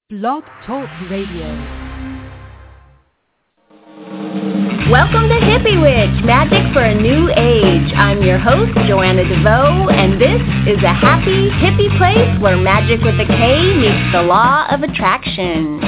Blog Talk Radio. Welcome to Hippie Witch, Magic for a New Age. I'm your host, Joanna DeVoe, and this is a happy, hippie place where magic with a K meets the law of attraction.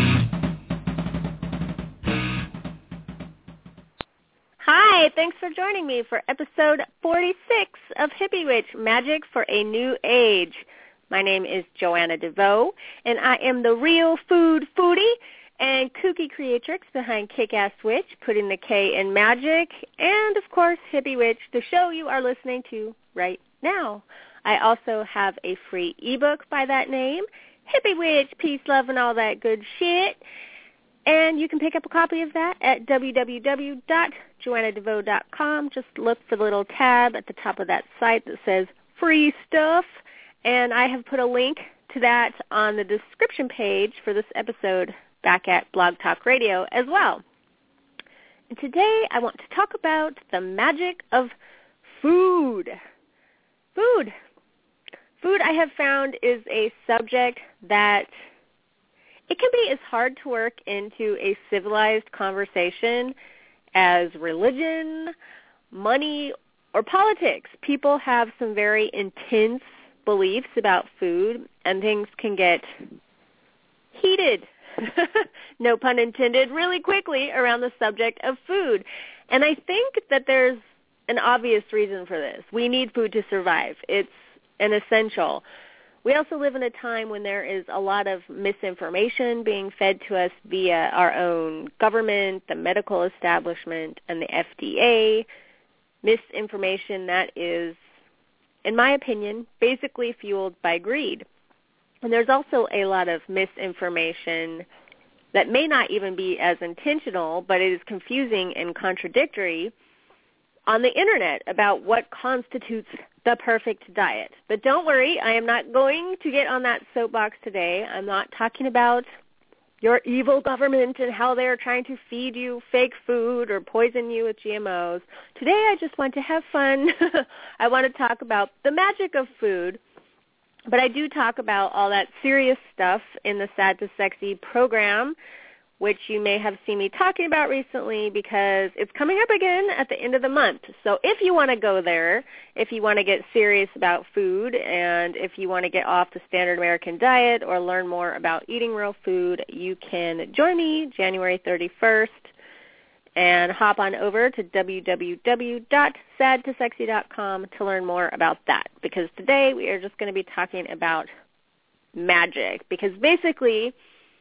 Hi, thanks for joining me for episode 46 of Hippie Witch, Magic for a New Age. My name is Joanna DeVoe, and I am the real food foodie and kooky creatrix behind Kick-Ass Witch, putting the K in magic, and, of course, Hippie Witch, the show you are listening to right now. I also have a free ebook by that name, Hippie Witch, Peace, Love, and all that good shit. And you can pick up a copy of that at www.joannadevoe.com. Just look for the little tab at the top of that site that says free stuff. And I have put a link to that on the description page for this episode back at Blog Talk Radio as well. And today I want to talk about the magic of food. Food I have found is a subject that it can be as hard to work into a civilized conversation as religion, money, or politics. People have some very intense beliefs about food, and things can get heated, no pun intended, really quickly around the subject of food. And I think that there's an obvious reason for this. We need food to survive. It's an essential. We also live in a time when there is a lot of misinformation being fed to us via our own government, the medical establishment, and the FDA. Misinformation that is, in my opinion, basically fueled by greed. And there's also a lot of misinformation that may not even be as intentional, but it is confusing and contradictory on the internet about what constitutes the perfect diet. But don't worry, I am not going to get on that soapbox today. I'm not talking about your evil government and how they're trying to feed you fake food or poison you with GMOs. Today I just want to have fun. I want to talk about the magic of food, but I do talk about all that serious stuff in the Sad to Sexy program, which you may have seen me talking about recently because it's coming up again at the end of the month. So if you want to go there, if you want to get serious about food, and if you want to get off the standard American diet or learn more about eating real food, you can join me January 31st and hop on over to www.sadtosexy.com to learn more about that, because today we are just going to be talking about magic, because basically,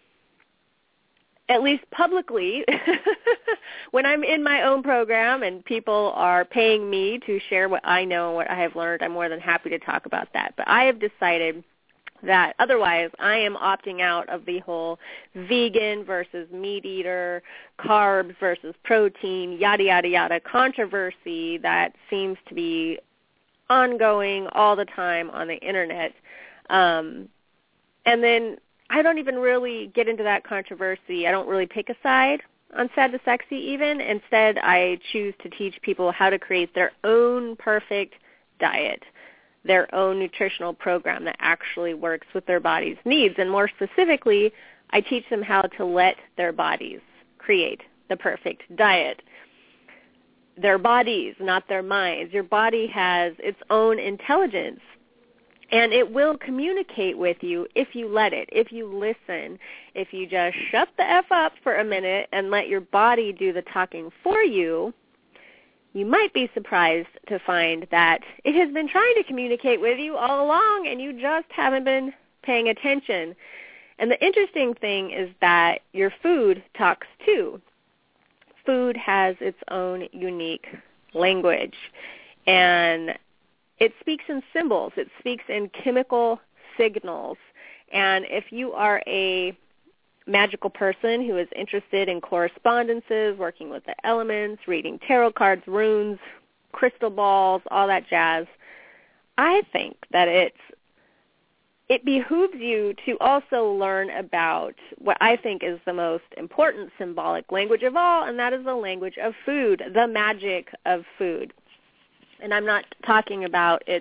at least publicly, when I'm in my own program and people are paying me to share what I know and what I have learned, I'm more than happy to talk about that. But I have decided that otherwise I am opting out of the whole vegan versus meat eater, carbs versus protein, yada, yada, yada controversy that seems to be ongoing all the time on the internet. And then I don't even really get into that controversy. I don't really pick a side on Sad to Sexy even. Instead, I choose to teach people how to create their own perfect diet, their own nutritional program that actually works with their body's needs. And more specifically, I teach them how to let their bodies create the perfect diet. Their bodies, not their minds. Your body has its own intelligence. And it will communicate with you if you let it, if you listen, if you just shut the F up for a minute and let your body do the talking for you. You might be surprised to find that it has been trying to communicate with you all along and you just haven't been paying attention. And the interesting thing is that your food talks too. Food has its own unique language, and it speaks in symbols. It speaks in chemical signals. And if you are a magical person who is interested in correspondences, working with the elements, reading tarot cards, runes, crystal balls, all that jazz, I think that it behooves you to also learn about what I think is the most important symbolic language of all, and that is the language of food, the magic of food. And I'm not talking about its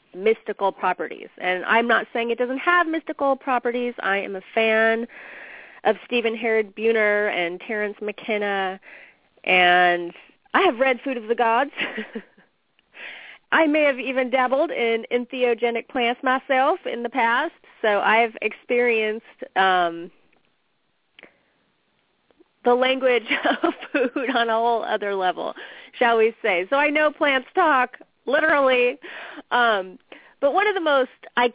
mystical properties. And I'm not saying it doesn't have mystical properties. I am a fan of Stephen Herod Buhner and Terence McKenna, and I have read Food of the Gods. I may have even dabbled in entheogenic plants myself in the past, so I've experienced the language of food on a whole other level, shall we say. So I know plants talk, literally. But one of the most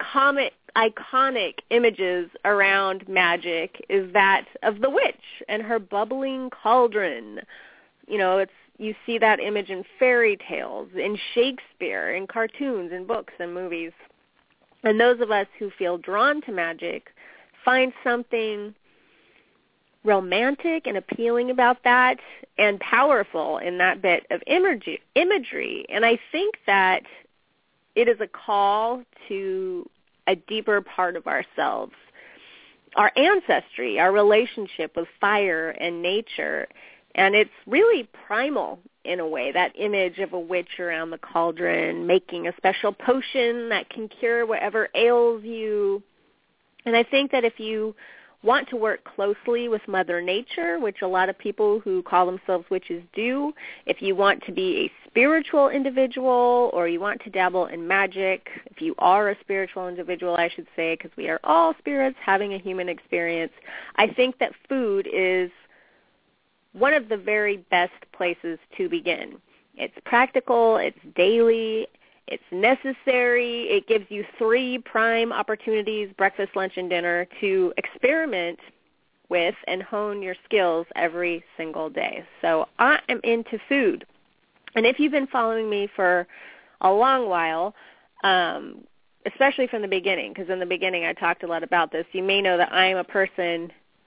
iconic images around magic is that of the witch and her bubbling cauldron. You know, you see that image in fairy tales, in Shakespeare, in cartoons, in books and movies. And those of us who feel drawn to magic find something romantic and appealing about that and powerful in that bit of imagery. And I think that it is a call to a deeper part of ourselves, our ancestry, our relationship with fire and nature. And it's really primal in a way, that image of a witch around the cauldron making a special potion that can cure whatever ails you. And I think that if you want to work closely with Mother Nature, which a lot of people who call themselves witches do, if you want to be a spiritual individual or you want to dabble in magic, if you are a spiritual individual, I should say, because we are all spirits having a human experience, I think that food is one of the very best places to begin. It's practical, it's daily, it's necessary. It gives you 3 prime opportunities, breakfast, lunch, and dinner, to experiment with and hone your skills every single day. So I am into food. And if you've been following me for a long while, especially from the beginning, because in the beginning I talked a lot about this, you may know that I am a person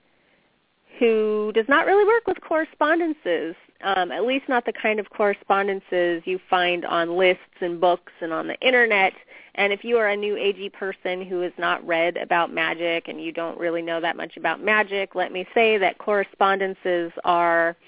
who does not really work with correspondences, at least not the kind of correspondences you find on lists and books and on the Internet. And if you are a new agey person who has not read about magic and you don't really know that much about magic, let me say that correspondences are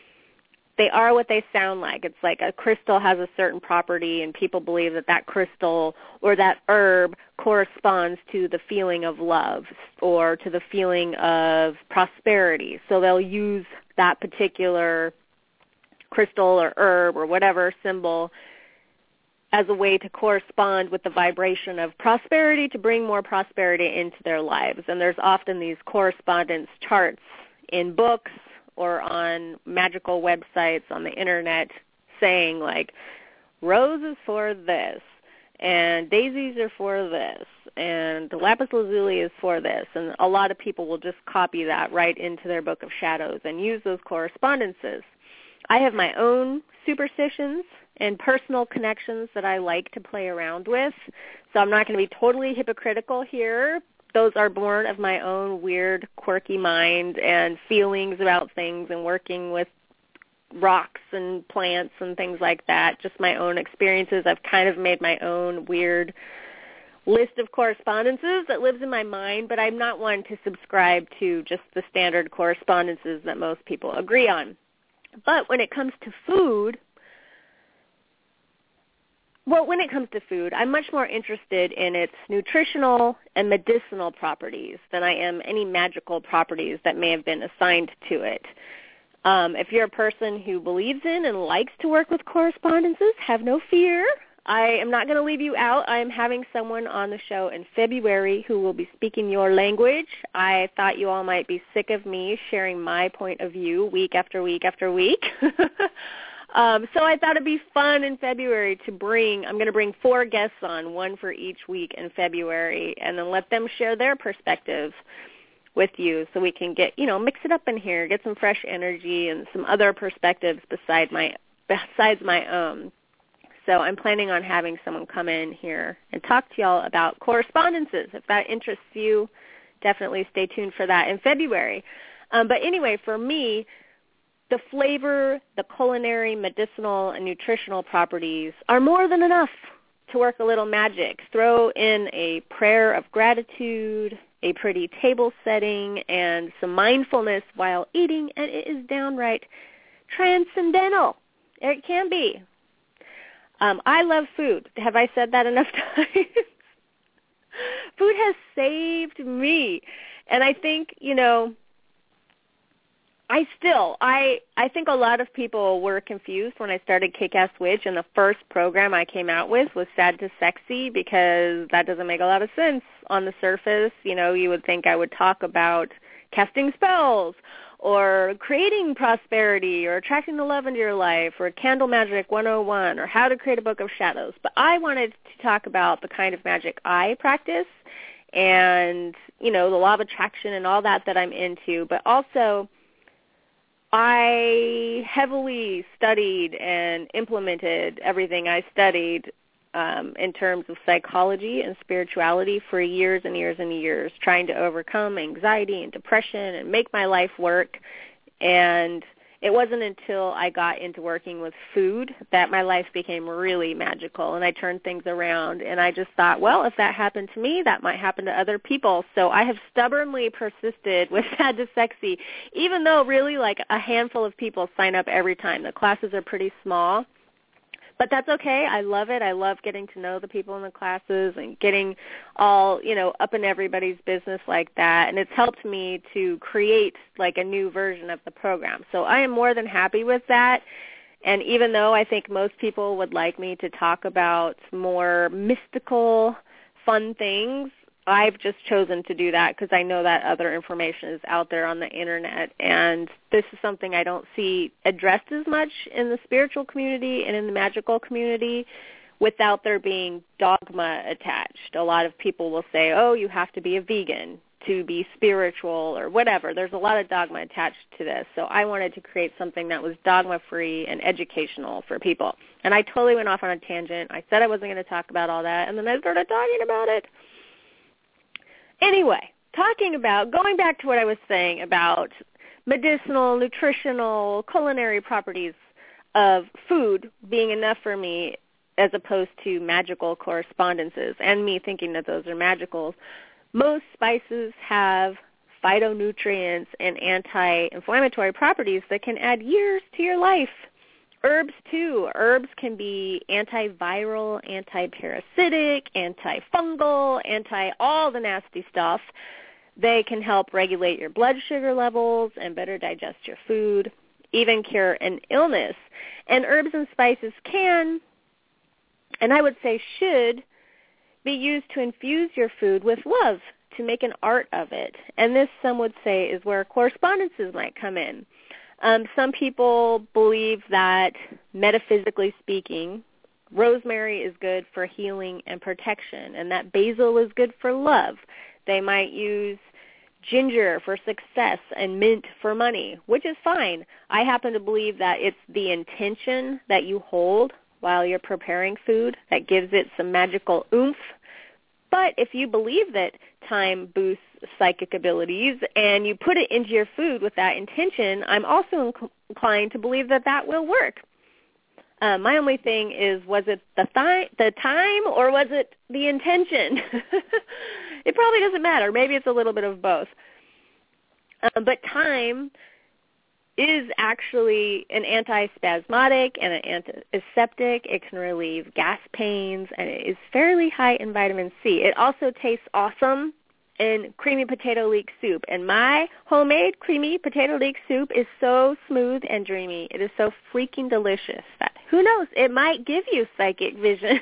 what they sound like. It's like a crystal has a certain property, and people believe that that crystal or that herb corresponds to the feeling of love or to the feeling of prosperity. So they'll use that particular crystal or herb or whatever symbol as a way to correspond with the vibration of prosperity, to bring more prosperity into their lives. And there's often these correspondence charts in books or on magical websites on the Internet saying, like, rose is for this, and daisies are for this, and lapis lazuli is for this. And a lot of people will just copy that right into their book of shadows and use those correspondences. I have my own superstitions and personal connections that I like to play around with, so I'm not going to be totally hypocritical here. Those are born of my own weird, quirky mind and feelings about things and working with rocks and plants and things like that, just my own experiences. I've kind of made my own weird list of correspondences that lives in my mind, but I'm not one to subscribe to just the standard correspondences that most people agree on. But when it comes to food, I'm much more interested in its nutritional and medicinal properties than I am any magical properties that may have been assigned to it. If you're a person who believes in and likes to work with correspondences, have no fear. I am not going to leave you out. I am having someone on the show in February who will be speaking your language. I thought you all might be sick of me sharing my point of view week after week after week. So I thought it'd be fun in February I'm going to bring 4 guests on, 1 for each week in February, and then let them share their perspectives with you so we can mix it up in here, get some fresh energy and some other perspectives besides my own. So I'm planning on having someone come in here and talk to y'all about correspondences. If that interests you, definitely stay tuned for that in February. But anyway, for me, the flavor, the culinary, medicinal, and nutritional properties are more than enough to work a little magic. Throw in a prayer of gratitude, a pretty table setting, and some mindfulness while eating, and it is downright transcendental. It can be. I love food. Have I said that enough times? Food has saved me. And I think, I think a lot of people were confused when I started Kick-Ass Witch, and the first program I came out with was Sad to Sexy, because that doesn't make a lot of sense on the surface. You would think I would talk about casting spells or creating prosperity or attracting the love into your life or Candle Magic 101 or how to create a book of shadows. But I wanted to talk about the kind of magic I practice and, the law of attraction and all that I'm into. But also I heavily studied and implemented everything I studied in terms of psychology and spirituality for years and years and years, trying to overcome anxiety and depression and make my life work. And it wasn't until I got into working with food that my life became really magical, and I turned things around. And I just thought, well, if that happened to me, that might happen to other people. So I have stubbornly persisted with Sad to Sexy, even though really like a handful of people sign up every time. The classes are pretty small. But that's okay. I love it. I love getting to know the people in the classes and getting all, up in everybody's business like that. And it's helped me to create like a new version of the program. So I am more than happy with that. And even though I think most people would like me to talk about more mystical, fun things, I've just chosen to do that because I know that other information is out there on the Internet, and this is something I don't see addressed as much in the spiritual community and in the magical community without there being dogma attached. A lot of people will say, oh, you have to be a vegan to be spiritual or whatever. There's a lot of dogma attached to this, so I wanted to create something that was dogma-free and educational for people. And I totally went off on a tangent. I said I wasn't going to talk about all that, and then I started talking about it. Anyway, going back to what I was saying about medicinal, nutritional, culinary properties of food being enough for me as opposed to magical correspondences and me thinking that those are magicals, most spices have phytonutrients and anti-inflammatory properties that can add years to your life. Herbs, too. Herbs can be antiviral, antiparasitic, antifungal, all the nasty stuff. They can help regulate your blood sugar levels and better digest your food, even cure an illness. And herbs and spices can, and I would say should, be used to infuse your food with love, to make an art of it. And this, some would say, is where correspondences might come in. Some people believe that, metaphysically speaking, rosemary is good for healing and protection, and that basil is good for love. They might use ginger for success and mint for money, which is fine. I happen to believe that it's the intention that you hold while you're preparing food that gives it some magical oomph. But if you believe that thyme boosts psychic abilities and you put it into your food with that intention, I'm also inclined to believe that that will work. My only thing is, was it the time or was it the intention? It probably doesn't matter. Maybe it's a little bit of both. But thyme is actually an antispasmodic and an antiseptic. It can relieve gas pains, and it is fairly high in vitamin C. It also tastes awesome in creamy potato leek soup, and my homemade creamy potato leek soup is so smooth and dreamy. It is so freaking delicious that, who knows, it might give you psychic visions.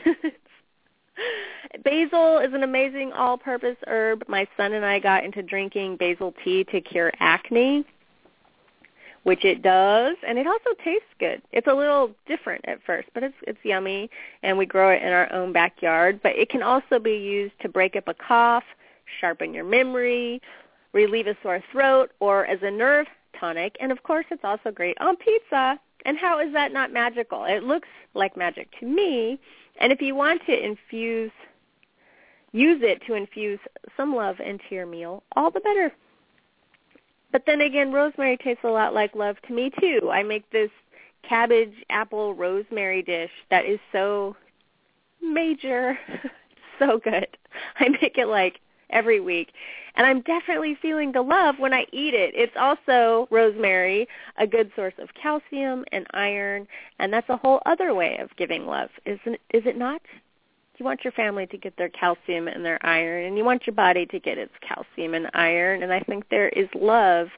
Basil is an amazing all-purpose herb. My son and I got into drinking basil tea to cure acne, which it does, and it also tastes good. It's a little different at first, but it's yummy, and we grow it in our own backyard. But it can also be used to break up a cough, sharpen your memory, relieve a sore throat, or as a nerve tonic. And, of course, it's also great on pizza. And how is that not magical? It looks like magic to me. And if you want to use it to infuse some love into your meal, all the better. But then again, rosemary tastes a lot like love to me, too. I make this cabbage, apple, rosemary dish that is so major, so good. I make it like every week. And I'm definitely feeling the love when I eat it. It's also, rosemary, a good source of calcium and iron, and that's a whole other way of giving love, is it not? You want your family to get their calcium and their iron, and you want your body to get its calcium and iron, and I think there is love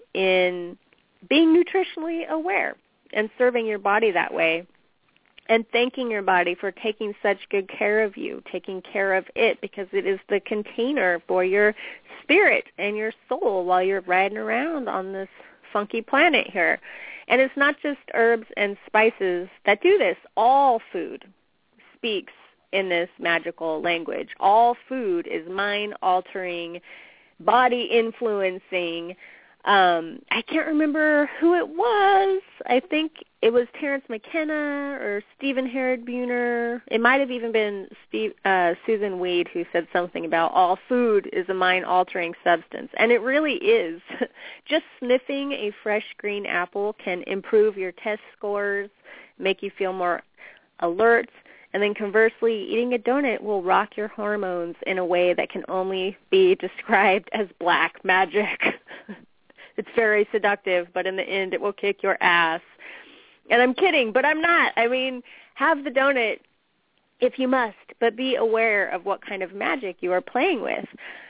in being nutritionally aware and serving your body that way, and thanking your body for taking such good care of you, taking care of it, because it is the container for your spirit and your soul while you're riding around on this funky planet here. And it's not just herbs and spices that do this. All food speaks in this magical language. All food is mind-altering, body-influencing. I can't remember who it was. I think it was Terrence McKenna or Stephen Herod Buhner. It might have even been Susan Weed who said something about all food is a mind-altering substance. And it really is. Just sniffing a fresh green apple can improve your test scores, make you feel more alert. And then conversely, eating a donut will rock your hormones in a way that can only be described as black magic. It's very seductive, but in the end it will kick your ass. And I'm kidding, but I'm not. I mean, have the donut if you must, but be aware of what kind of magic you are playing with.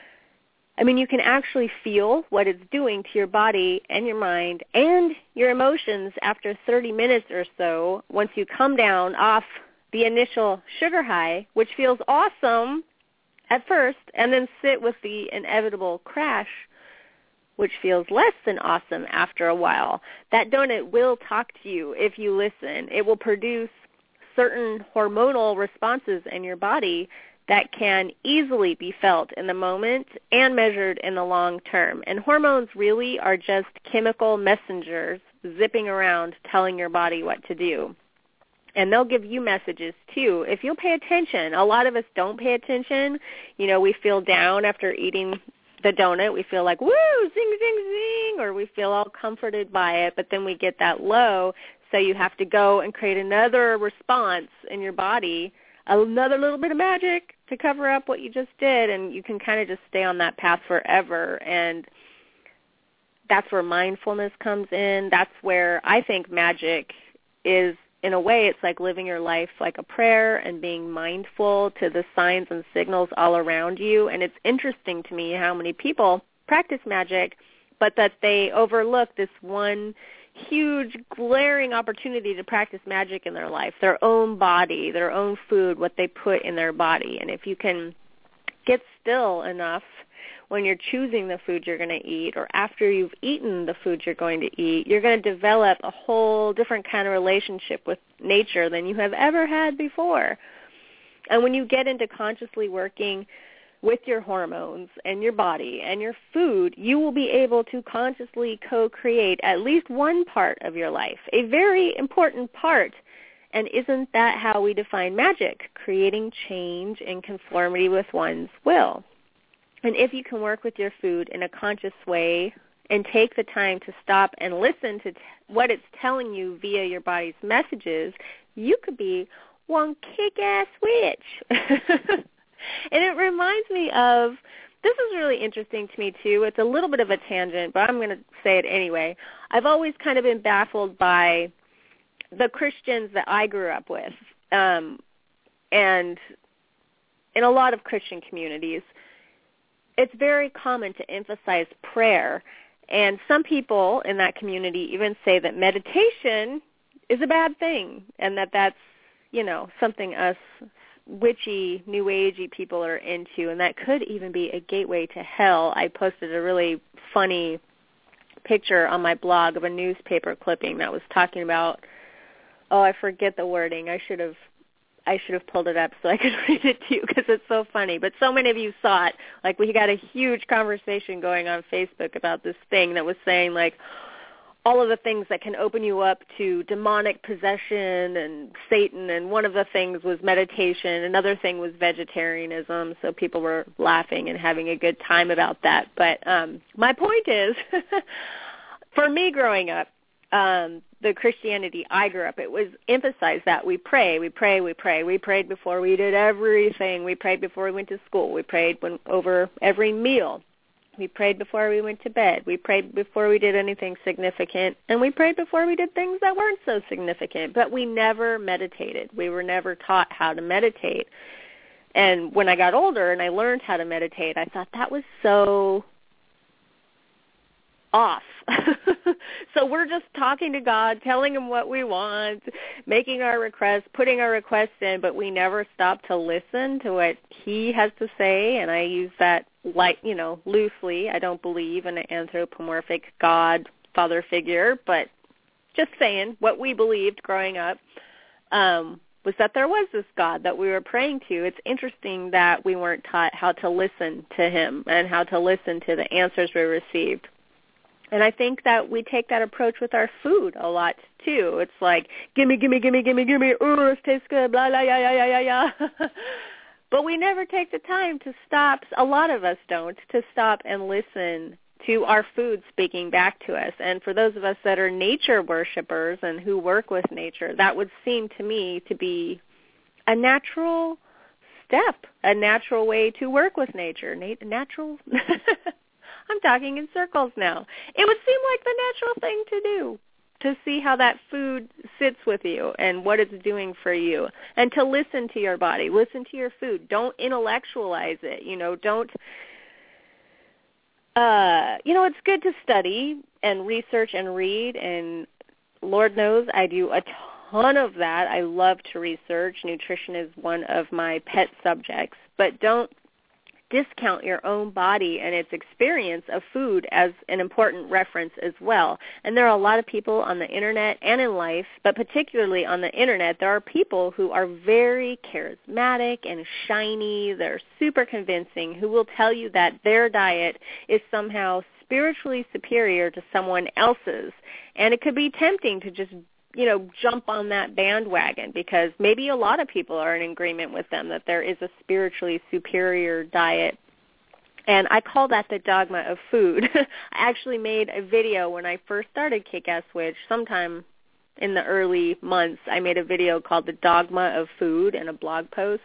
I mean, you can actually feel what it's doing to your body and your mind and your emotions after 30 minutes or so once you come down off the initial sugar high, which feels awesome at first, and then sit with the inevitable crash, which feels less than awesome after a while. That donut will talk to you if you listen. It will produce certain hormonal responses in your body that can easily be felt in the moment and measured in the long term. And hormones really are just chemical messengers zipping around telling your body what to do. And they'll give you messages, too, if you'll pay attention. A lot of us don't pay attention. You know, we feel down after eating the donut. We feel like, woo, zing, zing, zing, or we feel all comforted by it, but then we get that low, so you have to go and create another response in your body, another little bit of magic to cover up what you just did, and you can kind of just stay on that path forever. And that's where mindfulness comes in. That's where I think magic is. In a way, it's like living your life like a prayer and being mindful to the signs and signals all around you. And it's interesting to me how many people practice magic, but that they overlook this one huge, glaring opportunity to practice magic in their life, their own body, their own food, what they put in their body. And if you can get still enough when you're choosing the food you're going to eat, or after you've eaten the food you're going to eat, you're going to develop a whole different kind of relationship with nature than you have ever had before. And when you get into consciously working with your hormones and your body and your food, you will be able to consciously co-create at least one part of your life, a very important part. And isn't that how we define magic? Creating change in conformity with one's will. And if you can work with your food in a conscious way and take the time to stop and listen to what it's telling you via your body's messages, you could be one kick-ass witch. And it reminds me of, this is really interesting to me too. It's a little bit of a tangent, but I'm going to say it anyway. I've always kind of been baffled by the Christians that I grew up with. And in a lot of Christian communities, it's very common to emphasize prayer, and some people in that community even say that meditation is a bad thing, and that's, you know, something us witchy, new agey people are into, and that could even be a gateway to hell. I posted a really funny picture on my blog of a newspaper clipping that was talking about, I forget the wording. I should have pulled it up so I could read it to you because it's so funny. But so many of you saw it. Like, we got a huge conversation going on Facebook about this thing that was saying, like, all of the things that can open you up to demonic possession and Satan. And one of the things was meditation. Another thing was vegetarianism. So people were laughing and having a good time about that. But my point is, for me growing up, the Christianity I grew up, it was emphasized that we pray. We prayed before we did everything. We prayed before we went to school. We prayed over every meal. We prayed before we went to bed. We prayed before we did anything significant. And we prayed before we did things that weren't so significant. But we never meditated. We were never taught how to meditate. And when I got older and I learned how to meditate, I thought that was so off. So we're just talking to God, telling him what we want, making our requests, putting our requests in, but we never stop to listen to what he has to say. And I use that loosely. I don't believe in an anthropomorphic God father figure, but just saying what we believed growing up was that there was this God that we were praying to. It's interesting that we weren't taught how to listen to him and how to listen to the answers we received. And I think that we take that approach with our food a lot, too. It's like, gimme, ooh, this tastes good, blah, blah, yeah. But we never take the time to stop, a lot of us don't, to stop and listen to our food speaking back to us. And for those of us that are nature worshipers and who work with nature, that would seem to me to be a natural step, a natural way to work with nature. Natural? I'm talking in circles now. It would seem like the natural thing to do, to see how that food sits with you and what it's doing for you, and to listen to your body, listen to your food. Don't intellectualize it. Don't, it's good to study and research and read, and Lord knows I do a ton of that. I love to research. Nutrition is one of my pet subjects, but don't discount your own body and its experience of food as an important reference as well. And there are a lot of people on the internet and in life, but particularly on the internet, there are people who are very charismatic and shiny. They're super convincing, who will tell you that their diet is somehow spiritually superior to someone else's. And it could be tempting to just jump on that bandwagon, because maybe a lot of people are in agreement with them that there is a spiritually superior diet. And I call that the dogma of food. I actually made a video when I first started Kick-Ass Witch, sometime in the early months. I made a video called The Dogma of Food in a blog post.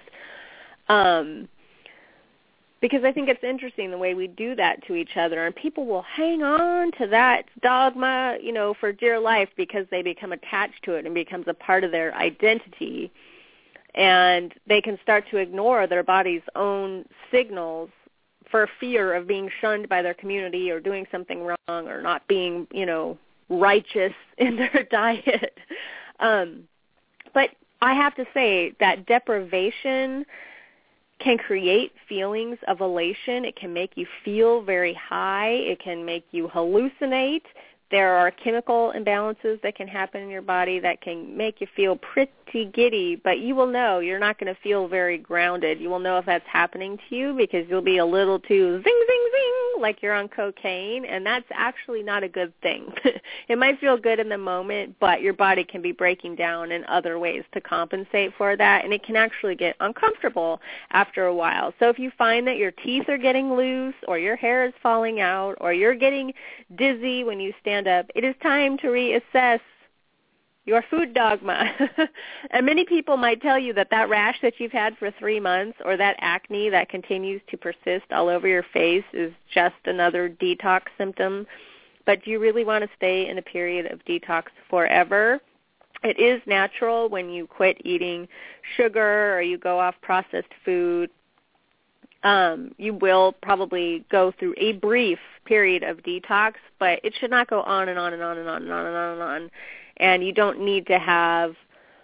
Because I think it's interesting the way we do that to each other, and people will hang on to that dogma, for dear life, because they become attached to it and becomes a part of their identity, and they can start to ignore their body's own signals for fear of being shunned by their community or doing something wrong or not being, righteous in their diet. But I have to say that deprivation can create feelings of elation. It can make you feel very high. It can make you hallucinate. There are chemical imbalances that can happen in your body that can make you feel pretty giddy, but you will know you're not going to feel very grounded. You will know if that's happening to you because you'll be a little too zing, zing, zing, like you're on cocaine, and that's actually not a good thing. It might feel good in the moment, but your body can be breaking down in other ways to compensate for that, and it can actually get uncomfortable after a while. So if you find that your teeth are getting loose or your hair is falling out or you're getting dizzy when you stand up, it is time to reassess your food dogma. And many people might tell you that rash that you've had for 3 months or that acne that continues to persist all over your face is just another detox symptom. But do you really want to stay in a period of detox forever? It is natural when you quit eating sugar or you go off processed food. You will probably go through a brief period of detox, but it should not go on and on and on and on and on and on and on. And you don't need to have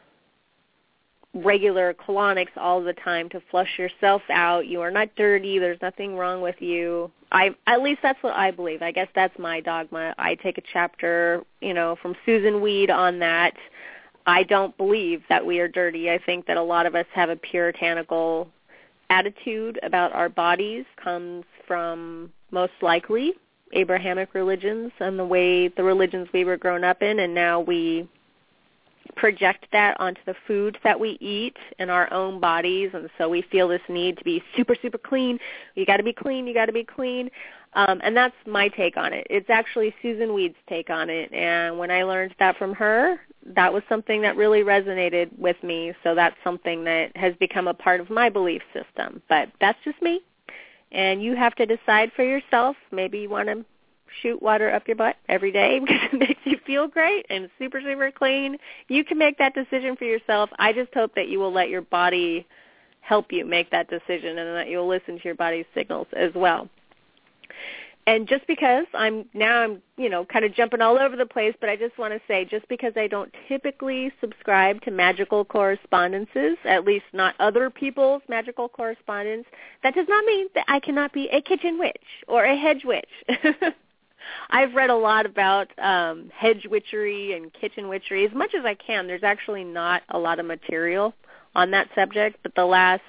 regular colonics all the time to flush yourself out. You are not dirty. There's nothing wrong with you. At least that's what I believe. I guess that's my dogma. I take a chapter, from Susan Weed on that. I don't believe that we are dirty. I think that a lot of us have a puritanical attitude about our bodies, comes from most likely Abrahamic religions and the religions we were grown up in, and now we project that onto the foods that we eat in our own bodies, and so we feel this need to be super, super clean. You got to be clean. You got to be clean. And that's my take on it. It's actually Susan Weed's take on it. And when I learned that from her, that was something that really resonated with me. So that's something that has become a part of my belief system. But that's just me. And you have to decide for yourself. Maybe you want to shoot water up your butt every day because it makes you feel great and super, super clean. You can make that decision for yourself. I just hope that you will let your body help you make that decision and that you'll listen to your body's signals as well. And just because I'm kind of jumping all over the place, but I just want to say, just because I don't typically subscribe to magical correspondences, at least not other people's magical correspondence, that does not mean that I cannot be a kitchen witch or a hedge witch. I've read a lot about hedge witchery and kitchen witchery as much as I can. There's actually not a lot of material on that subject, but the last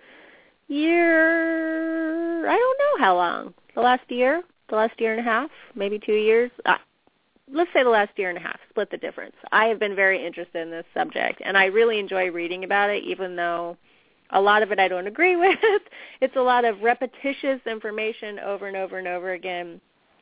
year, I don't know how long. The last year and a half, maybe 2 years. Let's say the last year and a half, split the difference. I have been very interested in this subject, and I really enjoy reading about it, even though a lot of it I don't agree with. It's a lot of repetitious information over and over and over again.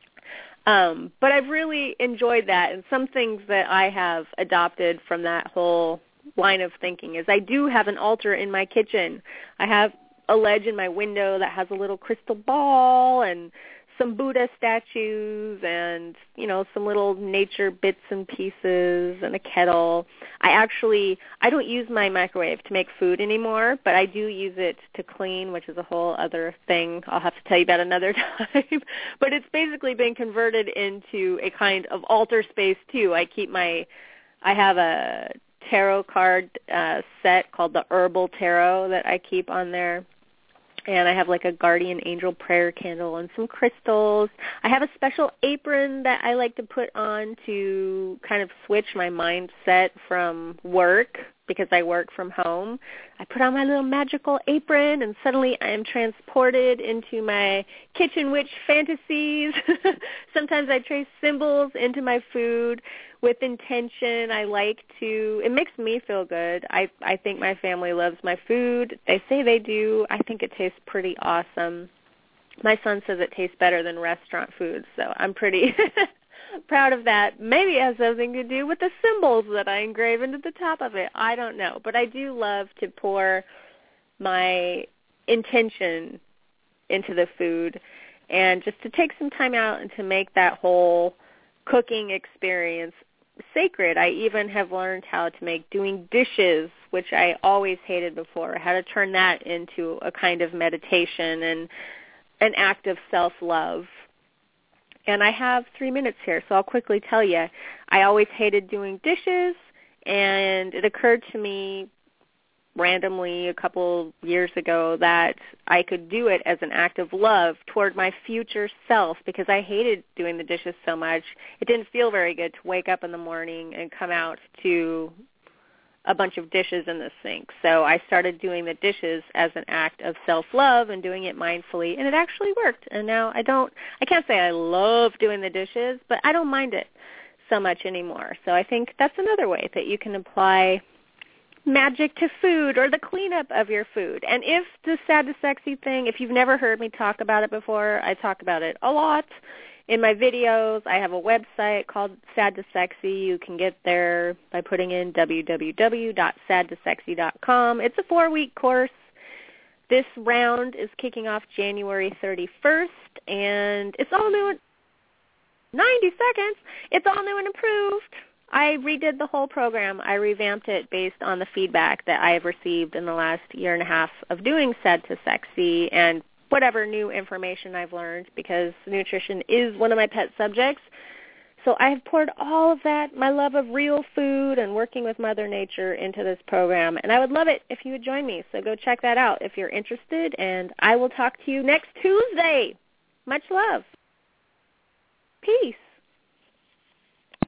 But I've really enjoyed that, and some things that I have adopted from that whole line of thinking is I do have an altar in my kitchen. I have a ledge in my window that has a little crystal ball and some Buddha statues and, some little nature bits and pieces and a kettle. I don't use my microwave to make food anymore, but I do use it to clean, which is a whole other thing I'll have to tell you about another time. But it's basically been converted into a kind of altar space, too. I have a tarot card set called the Herbal Tarot that I keep on there. And I have like a guardian angel prayer candle and some crystals. I have a special apron that I like to put on to kind of switch my mindset from work because I work from home. I put on my little magical apron and suddenly I am transported into my kitchen witch fantasies. Sometimes I trace symbols into my food with intention. It makes me feel good. I think my family loves my food. They say they do. I think it tastes pretty awesome. My son says it tastes better than restaurant food, so I'm pretty proud of that. Maybe it has something to do with the symbols that I engrave into the top of it. I don't know. But I do love to pour my intention into the food and just to take some time out and to make that whole cooking experience sacred. I even have learned how to make doing dishes, which I always hated before, how to turn that into a kind of meditation and an act of self-love. And I have 3 minutes here, so I'll quickly tell you. I always hated doing dishes, and it occurred to me randomly a couple years ago that I could do it as an act of love toward my future self because I hated doing the dishes so much. It didn't feel very good to wake up in the morning and come out to a bunch of dishes in the sink. So I started doing the dishes as an act of self-love and doing it mindfully, and it actually worked. And now I can't say I love doing the dishes, but I don't mind it so much anymore. So I think that's another way that you can apply magic to food or the cleanup of your food. And if the Sad to Sexy thing, if you've never heard me talk about it before, I talk about it a lot in my videos. I have a website called Sad to Sexy. You can get there by putting in www.sadtosexy.com. It's a 4-week course. This round is kicking off January 31st, and it's all new. 90 seconds. It's all new and improved. I redid the whole program. I revamped it based on the feedback that I have received in the last year and a half of doing Sad to Sexy and whatever new information I've learned, because nutrition is one of my pet subjects. So I have poured all of that, my love of real food and working with Mother Nature, into this program. And I would love it if you would join me. So go check that out if you're interested. And I will talk to you next Tuesday. Much love. Peace.